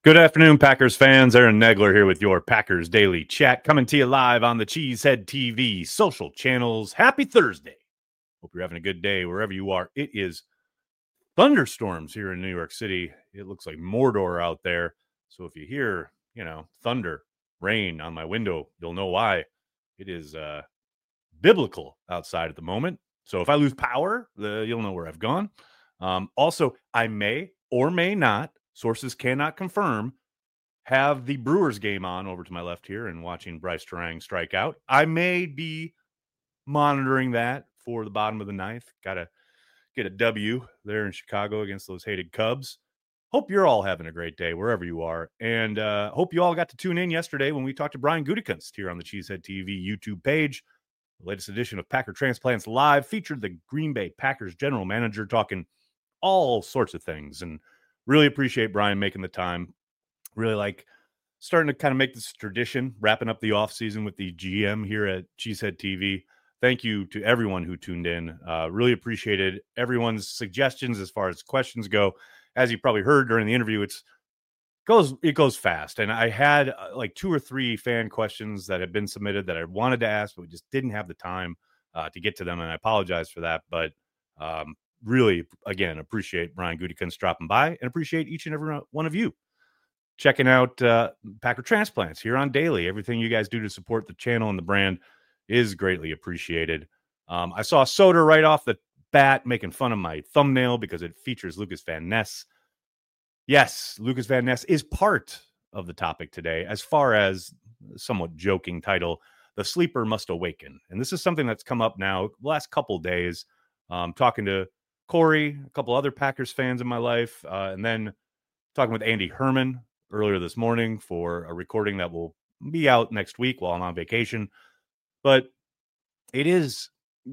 Good afternoon, Packers fans. Aaron Negler here with your Packers Daily Chat, coming to you live on the Cheesehead TV social channels. Happy Thursday. Hope you're having a good day wherever you are. It is thunderstorms here in New York City. It looks like Mordor out there. So if you hear, thunder, rain on my window, you'll know why. It is biblical outside at the moment. So if I lose power, you'll know where I've gone. Also, I may or may not, sources cannot confirm, have the Brewers game on over to my left here and watching Bryce Terang strike out. I may be monitoring that for the bottom of the ninth. Got to get a W there in Chicago against those hated Cubs. Hope you're all having a great day wherever you are. And hope you all got to tune in yesterday when we talked to Brian Gutekunst here on the Cheesehead TV YouTube page. The latest edition of Packer Transplants Live featured the Green Bay Packers general manager talking all sorts of things. And really appreciate Brian making the time. Really like starting to kind of make this tradition, wrapping up the offseason with the GM here at Cheesehead TV. Thank you to everyone who tuned in. Really appreciated everyone's suggestions as far as questions go. As you probably heard during the interview, it goes fast. And I had like 2 or 3 fan questions that had been submitted that I wanted to ask, but we just didn't have the time to get to them. And I apologize for that. But really, again, appreciate Brian Gutekunst dropping by and appreciate each and every one of you checking out Packer Transplants here on Daily. Everything you guys do to support the channel and the brand is greatly appreciated. I saw Soda right off the bat making fun of my thumbnail because it features Lucas Van Ness. Yes, Lucas Van Ness is part of the topic today, as far as somewhat joking title, The Sleeper Must Awaken. And this is something that's come up now the last couple days, talking to Corey, a couple other Packers fans in my life, and then talking with Andy Herman earlier this morning for a recording that will be out next week while I'm on vacation. But it is,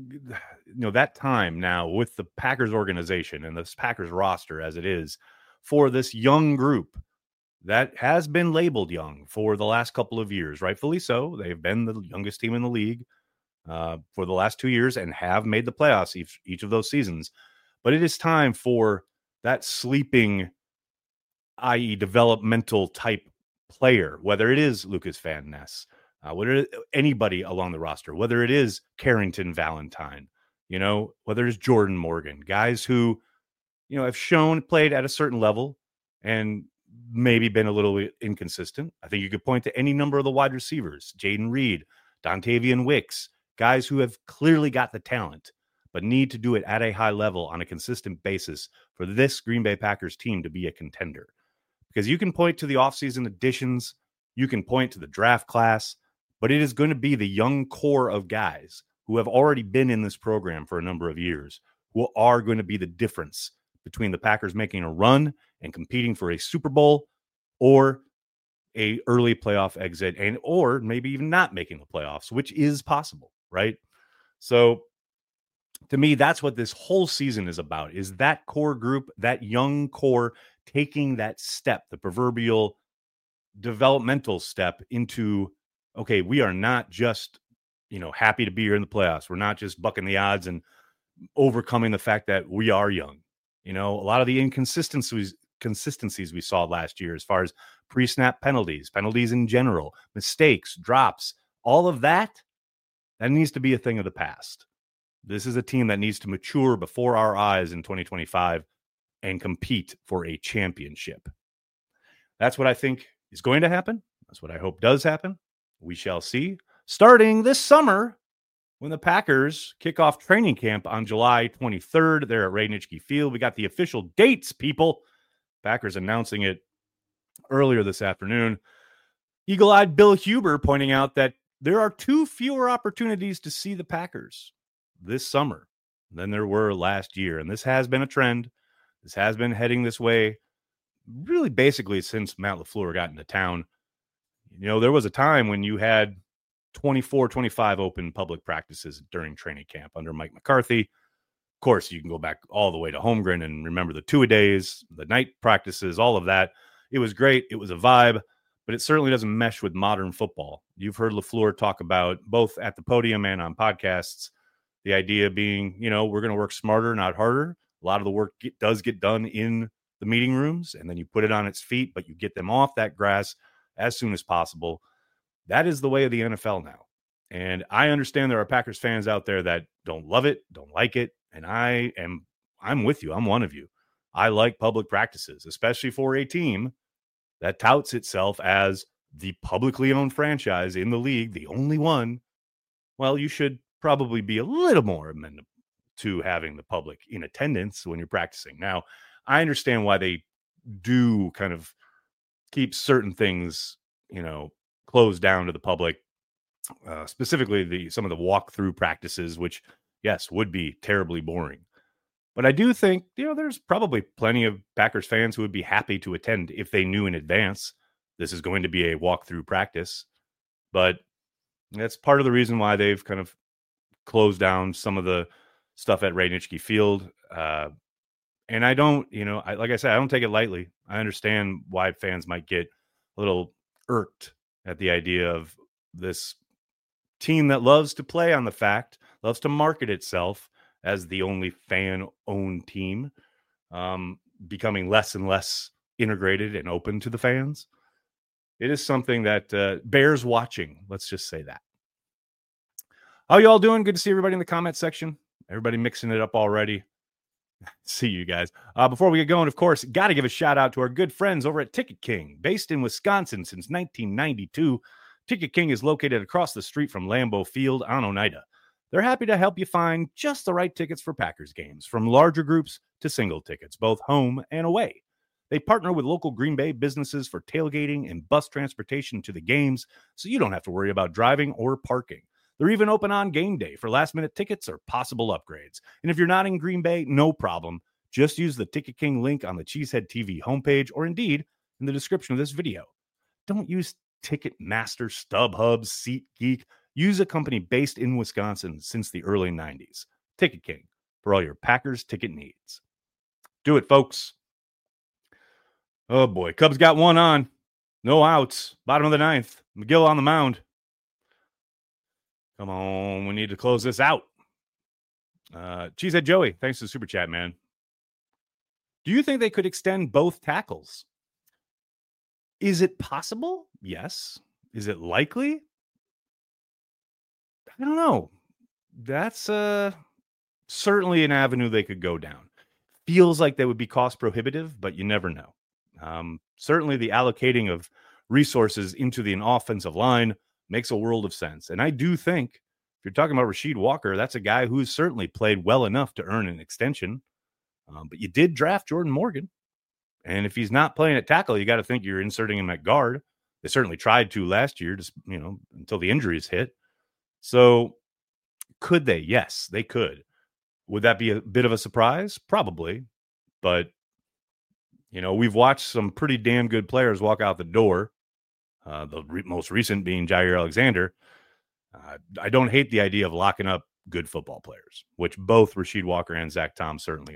that time now with the Packers organization and this Packers roster as it is for this young group that has been labeled young for the last couple of years, rightfully so. They've been the youngest team in the league for the last 2 years and have made the playoffs each of those seasons. But it is time for that sleeping, i.e. developmental type player, whether it is Lucas Van Ness, whether anybody along the roster, whether it is Carrington Valentine, whether it's Jordan Morgan, guys who, have played at a certain level and maybe been a little inconsistent. I think you could point to any number of the wide receivers, Jaden Reed, Dontavian Wicks, guys who have clearly got the talent, but need to do it at a high level on a consistent basis for this Green Bay Packers team to be a contender. Because you can point to the offseason additions, you can point to the draft class, but it is going to be the young core of guys who have already been in this program for a number of years who are going to be the difference between the Packers making a run and competing for a Super Bowl or a early playoff exit, or maybe even not making the playoffs, which is possible, right? So to me, that's what this whole season is about, is that core group, that young core taking that step, the proverbial developmental step into, okay, we are not just, happy to be here in the playoffs. We're not just bucking the odds and overcoming the fact that we are young. A lot of the inconsistencies we saw last year as far as pre-snap penalties in general, mistakes, drops, all of that needs to be a thing of the past. This is a team that needs to mature before our eyes in 2025 and compete for a championship. That's what I think is going to happen. That's what I hope does happen. We shall see. Starting this summer, when the Packers kick off training camp on July 23rd, there at Ray Nitschke Field. We got the official dates, people. Packers announcing it earlier this afternoon. Eagle-eyed Bill Huber pointing out that there are 2 fewer opportunities to see the Packers this summer than there were last year. And this has been a trend. This has been heading this way really basically since Matt LaFleur got into town. There was a time when you had 24, 25 open public practices during training camp under Mike McCarthy. Of course, you can go back all the way to Holmgren and remember the 2-a-days, the night practices, all of that. It was great. It was a vibe, but it certainly doesn't mesh with modern football. You've heard LaFleur talk about, both at the podium and on podcasts, the idea being, we're going to work smarter, not harder. A lot of the work does get done in the meeting rooms and then you put it on its feet, but you get them off that grass as soon as possible. That is the way of the NFL now. And I understand there are Packers fans out there that don't love it, don't like it. And I'm with you. I'm one of you. I like public practices, especially for a team that touts itself as the publicly owned franchise in the league, the only one. Well, you should probably be a little more amenable to having the public in attendance when you're practicing. Now, I understand why they do kind of keep certain things, closed down to the public, specifically some of the walkthrough practices, which, yes, would be terribly boring. But I do think, there's probably plenty of Packers fans who would be happy to attend if they knew in advance this is going to be a walkthrough practice. But that's part of the reason why they've kind of closed down some of the stuff at Ray-Nitschke Field. And I don't, like I said, I don't take it lightly. I understand why fans might get a little irked at the idea of this team that loves to play on the fact, loves to market itself as the only fan-owned team, becoming less and less integrated and open to the fans. It is something that bears watching. Let's just say that. How you all doing? Good to see everybody in the comment section. Everybody mixing it up already. See you guys. Before we get going, of course, got to give a shout out to our good friends over at Ticket King, based in Wisconsin since 1992. Ticket King is located across the street from Lambeau Field on Oneida. They're happy to help you find just the right tickets for Packers games, from larger groups to single tickets, both home and away. They partner with local Green Bay businesses for tailgating and bus transportation to the games, so you don't have to worry about driving or parking. They're even open on game day for last-minute tickets or possible upgrades. And if you're not in Green Bay, no problem. Just use the Ticket King link on the Cheesehead TV homepage, or indeed in the description of this video. Don't use Ticketmaster, StubHub, SeatGeek. Use a company based in Wisconsin since the early 90s. Ticket King, for all your Packers ticket needs. Do it, folks. Oh, boy. Cubs got one on. No outs. Bottom of the ninth. McGill on the mound. Come on. We need to close this out. Cheesehead Joey, thanks to the super chat, man. Do you think they could extend both tackles? Is it possible? Yes. Is it likely? I don't know. That's certainly an avenue they could go down. Feels like that would be cost prohibitive, but you never know. Certainly the allocating of resources into the offensive line makes a world of sense. And I do think, if you're talking about Rasheed Walker, that's a guy who's certainly played well enough to earn an extension. But you did draft Jordan Morgan. And if he's not playing at tackle, you got to think you're inserting him at guard. They certainly tried to last year, just until the injuries hit. So could they? Yes, they could. Would that be a bit of a surprise? Probably. But, we've watched some pretty damn good players walk out the door. The most recent being Jair Alexander. I don't hate the idea of locking up good football players, which both Rasheed Walker and Zach Tom certainly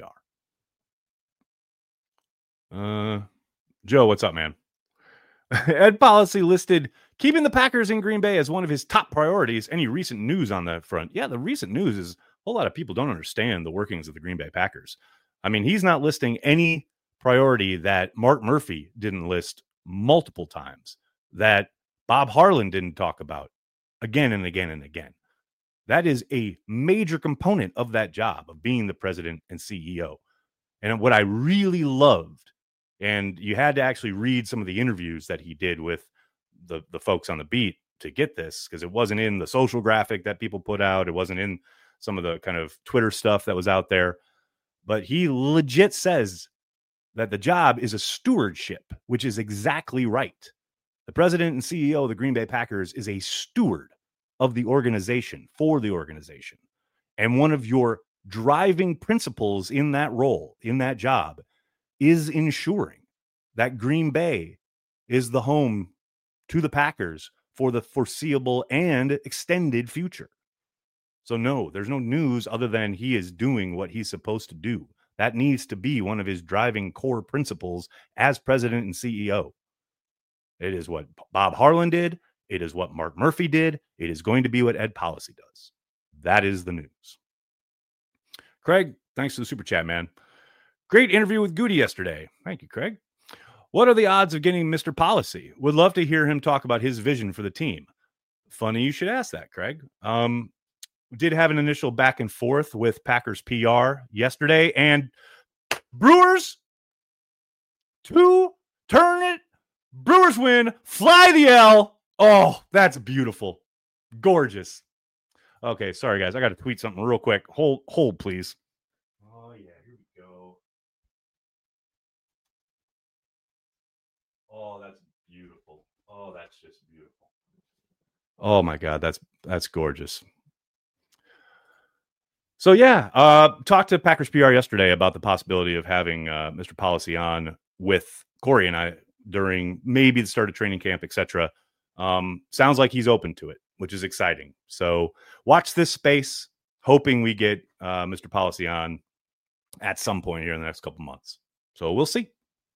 are. Joe, what's up, man? Ed Policy listed keeping the Packers in Green Bay as one of his top priorities. Any recent news on that front? Yeah, the recent news is a whole lot of people don't understand the workings of the Green Bay Packers. I mean, he's not listing any priority that Mark Murphy didn't list multiple times, that Bob Harlan didn't talk about again and again and again. That is a major component of that job, of being the president and CEO. And what I really loved, and you had to actually read some of the interviews that he did with the folks on the beat to get this, because it wasn't in the social graphic that people put out. It wasn't in some of the kind of Twitter stuff that was out there. But he legit says that the job is a stewardship, which is exactly right. The president and CEO of the Green Bay Packers is a steward of the organization, for the organization. And one of your driving principles in that role, in that job, is ensuring that Green Bay is the home to the Packers for the foreseeable and extended future. So no, there's no news other than he is doing what he's supposed to do. That needs to be one of his driving core principles as president and CEO. It is what Bob Harlan did. It is what Mark Murphy did. It is going to be what Ed Policy does. That is the news. Craig, thanks for the super chat, man. Great interview with Goody yesterday. Thank you, Craig. What are the odds of getting Mr. Policy? Would love to hear him talk about his vision for the team. Funny you should ask that, Craig. Did have an initial back and forth with Packers PR yesterday, and Brewers turn it. Brewers win. Fly the L. Oh, that's beautiful. Gorgeous. Okay, sorry guys. I got to tweet something real quick. Hold, please. Oh yeah, here we go. Oh, that's beautiful. Oh, that's just beautiful. Oh my God, that's gorgeous. So yeah, talked to Packers PR yesterday about the possibility of having Mr. Policy on with Corey and I during maybe the start of training camp, etc. Sounds like he's open to it, which is exciting. So watch this space, hoping we get Mr. Policy on at some point here in the next couple months. So we'll see.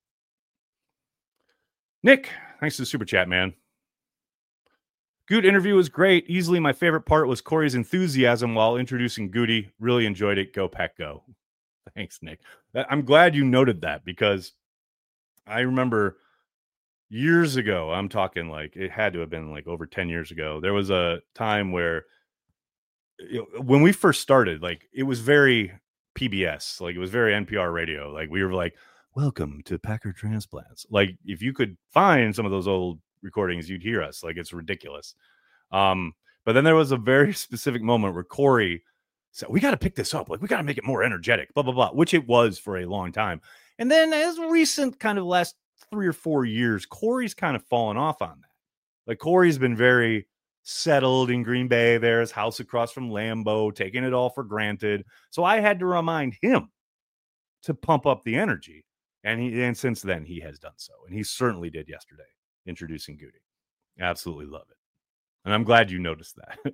Nick, thanks to the super chat, man. Good interview was great. Easily my favorite part was Corey's enthusiasm while introducing Goody. Really enjoyed it. Go Pack Go. Thanks, Nick. I'm glad you noted that because I remember years ago, I'm talking like it had to have been like over 10 years ago. There was a time where when we first started, like it was very PBS, like it was very NPR radio. Like we were like, welcome to Packer Transplants. Like if you could find some of those old recordings, you'd hear us. Like it's ridiculous. But then there was a very specific moment where Corey said, we got to pick this up. Like we got to make it more energetic, blah, blah, blah, which it was for a long time. And then as recent kind of last 3 or 4 years, Corey's kind of fallen off on that. Like Corey's been very settled in Green Bay. There's house across from Lambeau, taking it all for granted. So I had to remind him to pump up the energy. And since then he has done so. And he certainly did yesterday, introducing Goody. Absolutely love it. And I'm glad you noticed that.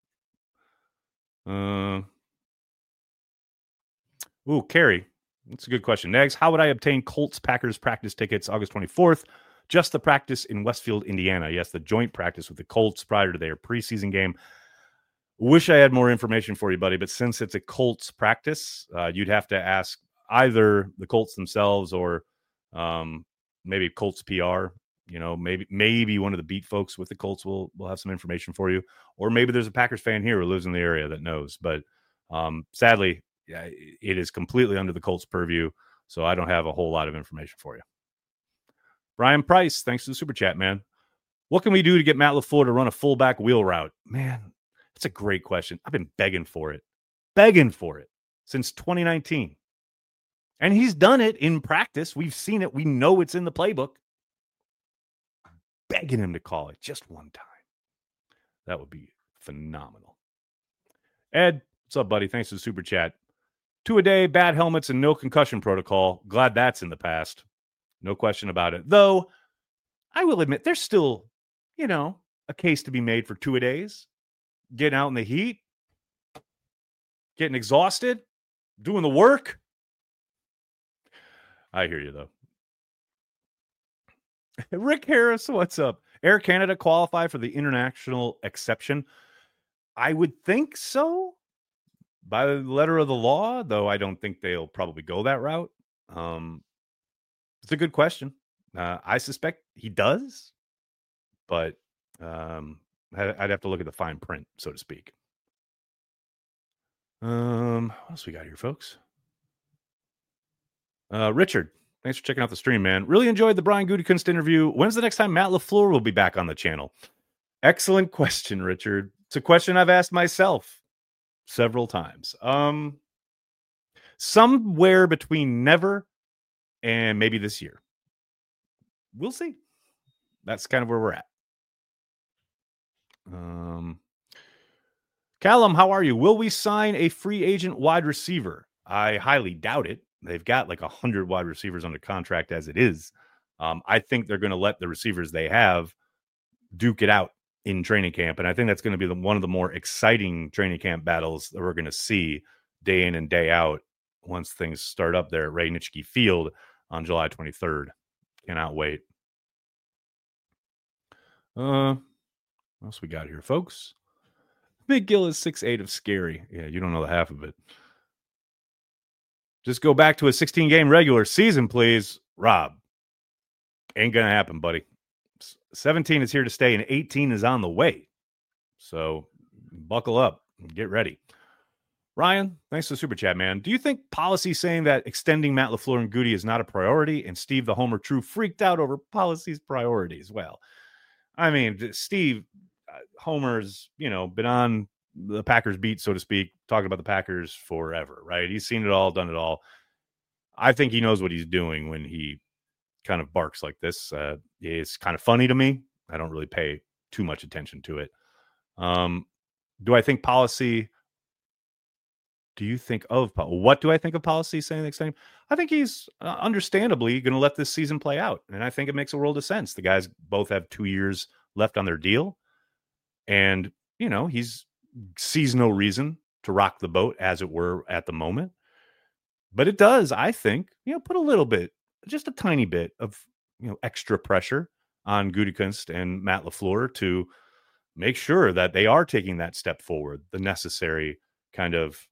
Carrie. That's a good question. Next, how would I obtain Colts Packers practice tickets August 24th? Just the practice in Westfield, Indiana. Yes, the joint practice with the Colts prior to their preseason game. Wish I had more information for you, buddy, but since it's a Colts practice, you'd have to ask either the Colts themselves or maybe Colts PR. You know, maybe one of the beat folks with the Colts will have some information for you, or maybe there's a Packers fan here who lives in the area that knows. But sadly, yeah, it is completely under the Colts' purview, so I don't have a whole lot of information for you. Brian Price, thanks to the super chat, man. What can we do to get Matt LaFleur to run a fullback wheel route? Man, that's a great question. I've been begging for it since 2019. And he's done it in practice. We've seen it. We know it's in the playbook. I'm begging him to call it just one time. That would be phenomenal. Ed, what's up, buddy? Thanks for the super chat. 2 a day, bad helmets, and no concussion protocol. Glad that's in the past. No question about it. Though, I will admit, there's still, a case to be made for 2 a days. Getting out in the heat. Getting exhausted. Doing the work. I hear you, though. Rick Harris, what's up? Air Canada qualify for the international exception? I would think so. By the letter of the law, though I don't think they'll probably go that route. It's a good question. I suspect he does, but I'd have to look at the fine print, so to speak. What else we got here, folks? Richard, thanks for checking out the stream, man. Really enjoyed the Brian Gutekunst interview. When's the next time Matt LaFleur will be back on the channel? Excellent question, Richard. It's a question I've asked myself several times. Somewhere between never and maybe this year. We'll see. That's kind of where we're at. Callum, how are you? Will we sign a free agent wide receiver? I highly doubt it. They've got like 100 wide receivers under contract as it is. I think they're going to let the receivers they have duke it out in training camp. And I think that's going to be one of the more exciting training camp battles that we're going to see day in and day out once things start up there at Ray Nitschke Field on July 23rd. Cannot wait. What else we got here, folks? Big Gill is 6'8" of scary. Yeah, you don't know the half of it. Just go back to a 16-game regular season, please. Rob, ain't going to happen, buddy. 17 is here to stay, and 18 is on the way. So buckle up and get ready. Ryan, thanks for the super chat, man. Do you think policy saying that extending Matt LaFleur and Goody is not a priority, and Steve the Homer True freaked out over policy's priorities? Well, I mean, Steve Homer's, been on the Packers beat, so to speak, talking about the Packers forever, right? He's seen it all, done it all. I think he knows what he's doing when he kind of barks like this. It's kind of funny to me. I don't really pay too much attention to it. Do I think policy? Do you think of what do I think of policy saying the extending? I think he's understandably going to let this season play out, and I think it makes a world of sense. The guys both have 2 years left on their deal, and he sees no reason to rock the boat, as it were, at the moment. But it does, I think, put a little bit, just a tiny bit of extra pressure on Gutekunst and Matt LaFleur to make sure that they are taking that step forward, the necessary kind of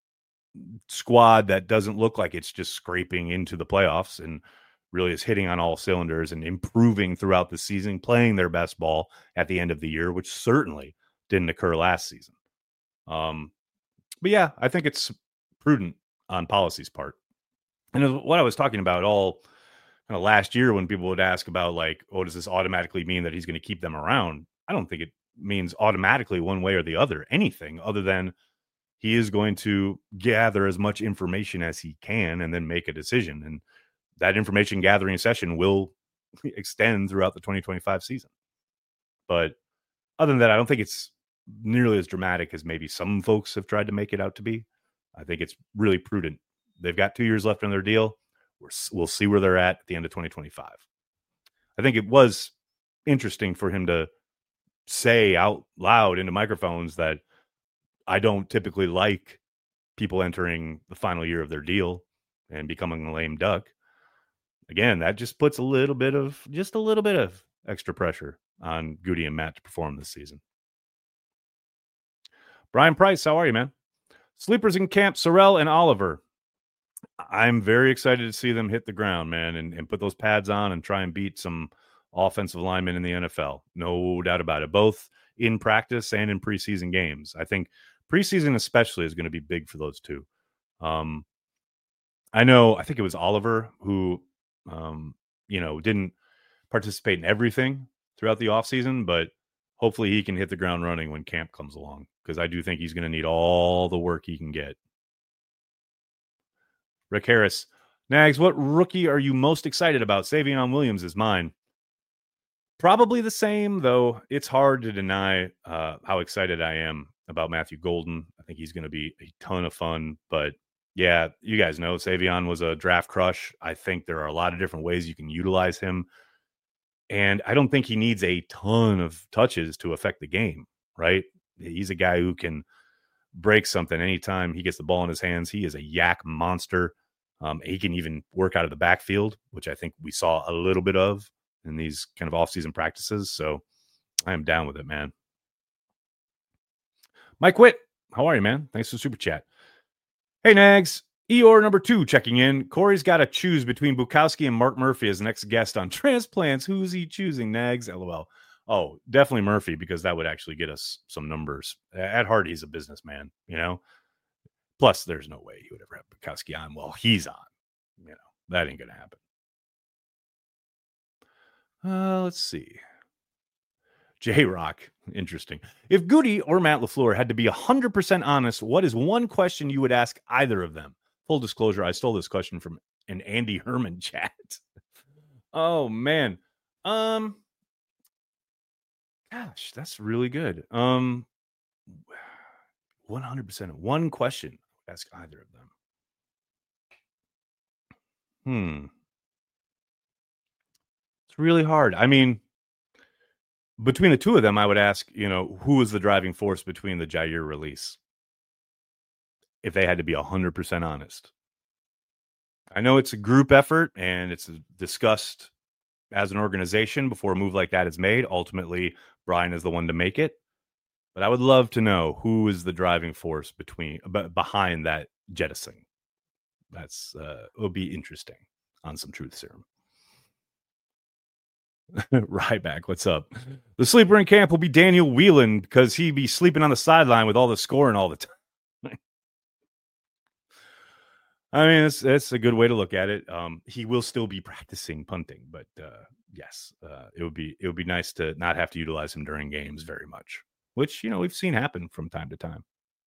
squad that doesn't look like it's just scraping into the playoffs and really is hitting on all cylinders and improving throughout the season, playing their best ball at the end of the year, which certainly didn't occur last season. But yeah, I think it's prudent on policy's part. And what I was talking about all kind of last year when people would ask about like, oh, does this automatically mean that he's going to keep them around? I don't think it means automatically one way or the other, anything other than he is going to gather as much information as he can and then make a decision. And that information gathering session will extend throughout the 2025 season. But other than that, I don't think it's nearly as dramatic as maybe some folks have tried to make it out to be. I think it's really prudent. They've got 2 years left on their deal. We'll see where they're at the end of 2025. I think it was interesting for him to say out loud into microphones that I don't typically like people entering the final year of their deal and becoming a lame duck. Again, that just puts a little bit of extra pressure on Goody and Matt to perform this season. Brian Price, how are you, man? Sleepers in camp, Sorrell and Oliver. I'm very excited to see them hit the ground, man, and put those pads on and try and beat some offensive linemen in the NFL. No doubt about it, both in practice and in preseason games. I think preseason especially is going to be big for those two. I think it was Oliver who, didn't participate in everything throughout the offseason, but hopefully he can hit the ground running when camp comes along, because I do think he's going to need all the work he can get. Rick Harris, Nags, what rookie are you most excited about? Savion Williams is mine. Probably the same, though. It's hard to deny how excited I am about Matthew Golden. I think he's going to be a ton of fun. But yeah, you guys know Savion was a draft crush. I think there are a lot of different ways you can utilize him. And I don't think he needs a ton of touches to affect the game, right? He's a guy who can break something anytime he gets the ball in his hands. He is a yak monster. He can even work out of the backfield, which I think we saw a little bit of in these kind of off-season practices. So I am down with it, man. Mike Witt, how are you, man? Thanks for the super chat. Hey, Nags. Eeyore number 2 checking in. Corey's got to choose between Bukowski and Mark Murphy as next guest on Transplants. Who's he choosing, Nags? LOL. Oh, definitely Murphy, because that would actually get us some numbers. At heart, he's a businessman, Plus, there's no way he would ever have Bukowski on while he's on. That ain't going to happen. Let's see. J-Rock. Interesting. If Goody or Matt LaFleur had to be 100% honest, what is one question you would ask either of them? Full disclosure, I stole this question from an Andy Herman chat. Oh, man. Gosh, that's really good. 100%. One question. Ask either of them. It's really hard. I mean, between the two of them, I would ask, who was the driving force between the Jair release? If they had to be 100% honest. I know it's a group effort and it's discussed as an organization before a move like that is made. Ultimately, Brian is the one to make it. But I would love to know who is the driving force behind that jettisoning. That's it'll be interesting on some truth serum. Ryback, what's up? The sleeper in camp will be Daniel Whelan because he'd be sleeping on the sideline with all the scoring all the time. I mean, it's a good way to look at it. He will still be practicing punting, but yes, it would be nice to not have to utilize him during games very much, which we've seen happen from time to time.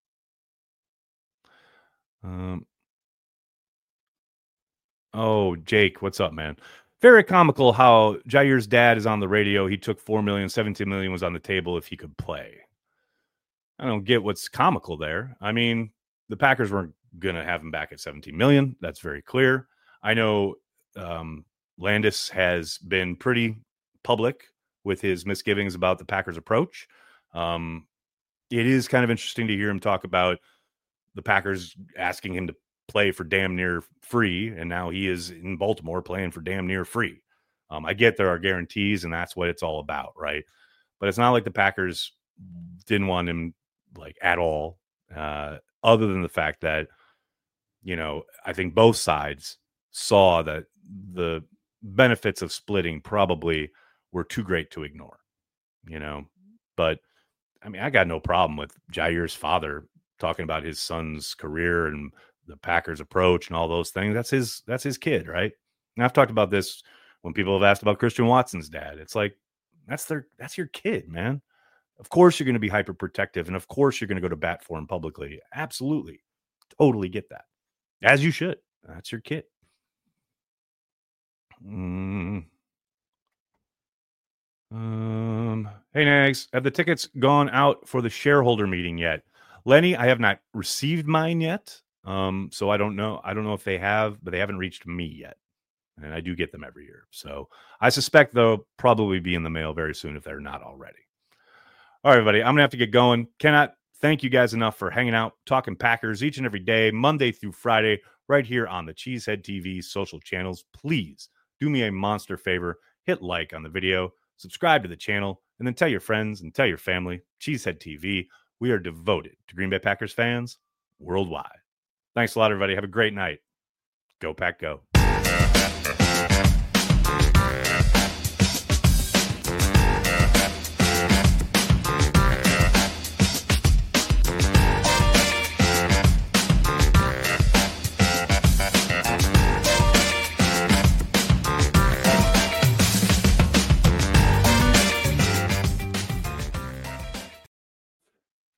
Oh, Jake, what's up, man? Very comical how Jair's dad is on the radio. He took $4 million, $17 million was on the table if he could play. I don't get what's comical there. I mean, the Packers weren't going to have him back at $17 million. That's very clear. I know Landis has been pretty public with his misgivings about the Packers' approach. It is kind of interesting to hear him talk about the Packers asking him to play for damn near free, and now he is in Baltimore playing for damn near free. I get there are guarantees, and that's what it's all about, right? But it's not like the Packers didn't want him like at all, other than the fact that I think both sides saw that the benefits of splitting probably were too great to ignore, but I mean, I got no problem with Jair's father talking about his son's career and the Packers approach and all those things. That's his kid, right? And I've talked about this when people have asked about Christian Watson's dad. It's like, that's your kid, man. Of course you're going to be hyper protective, and of course you're going to go to bat for him publicly. Absolutely. Totally get that. As you should. That's your kid. Hey, Nags, have the tickets gone out for the shareholder meeting yet? Lenny, I have not received mine yet. So I don't know. I don't know if they have, but they haven't reached me yet. And I do get them every year. So I suspect they'll probably be in the mail very soon if they're not already. All right, everybody, I'm going to have to get going. Cannot thank you guys enough for hanging out, talking Packers each and every day, Monday through Friday, right here on the Cheesehead TV social channels. Please do me a monster favor. Hit like on the video, subscribe to the channel, and then tell your friends and tell your family. Cheesehead TV. We are devoted to Green Bay Packers fans worldwide. Thanks a lot, everybody. Have a great night. Go Pack Go.